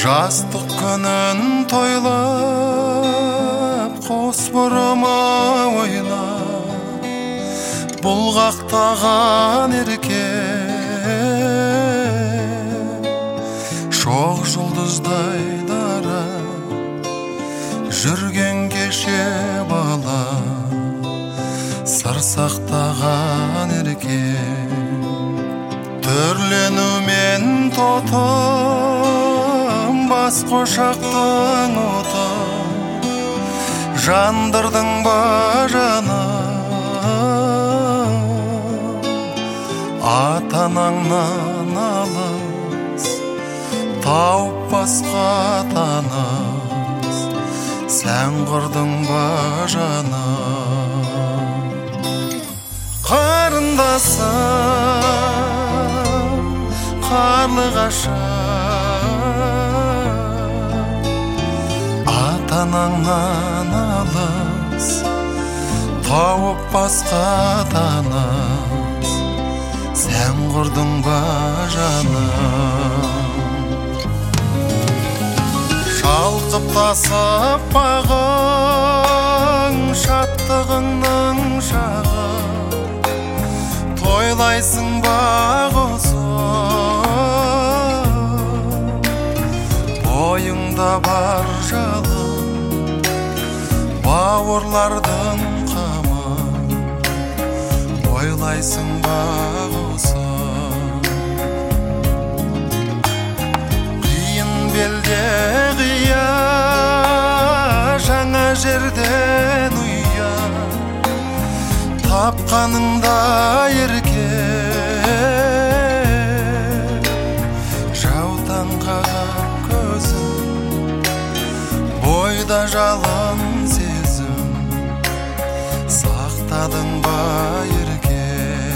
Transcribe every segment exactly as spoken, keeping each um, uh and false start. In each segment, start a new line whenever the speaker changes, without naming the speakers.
Жастық күнін тойлап, қос бұрыма ойлап, бұлғақтаған ерке шоқ жұлдыздай дара жүрген кеше бала сыр сақтаған ерке түрленумен тотым бас қошақтың оты жандырдың ба жаным ата-анаңнан алыс тауып басқа таныс сән құрдың ба жаным қарындасым қарлығашым ата-анаңнан алыс тауып басқа таныс сән құрдың ба жаным шалқып тасып бағың шаттығыңның шағы тойлайсың ба осы бойыңда бар жалын бауырлардың қамын ойлайсың ба осы қиын белде қия жаңа жерден ұя тапқаныңда ерке жаутаң қағар көзің бойда жалын сезім сақтадың ба ерке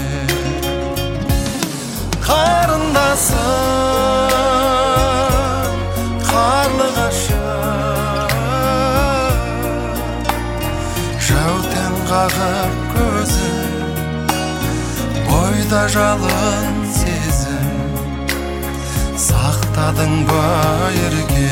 қарындасым қарлығашым жаутаң қағар көзің бойда жалын сезім сақтадың ба ерке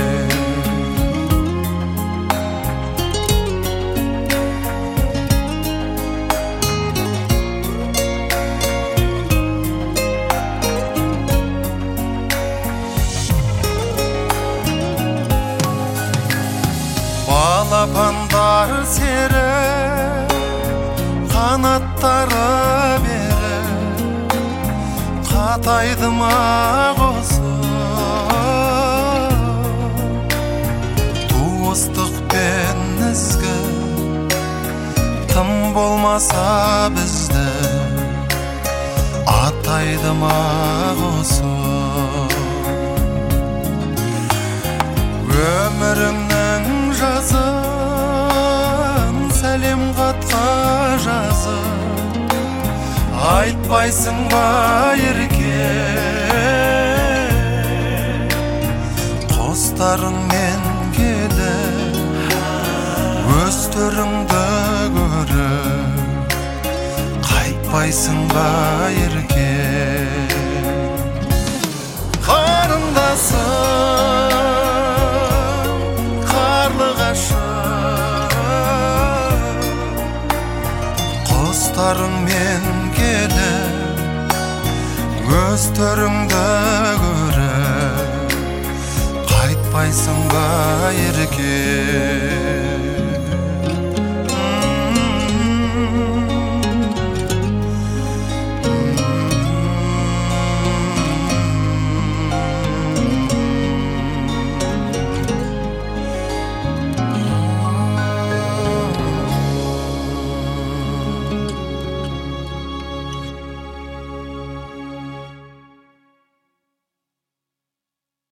балапандар сері қанаттары бері қатайды ма осы туыстық пен ізгі тым болмаса бізді атайды ма осы өмірімнің жазын сәлем хатқа жазып айтпайсың ба ерке қостарыңмен келіп өз төріңді көріп қайтпайсың ба ерке қарындасым қостарыңмен келіп өз төріңді көріп қайтпайсың ба ерке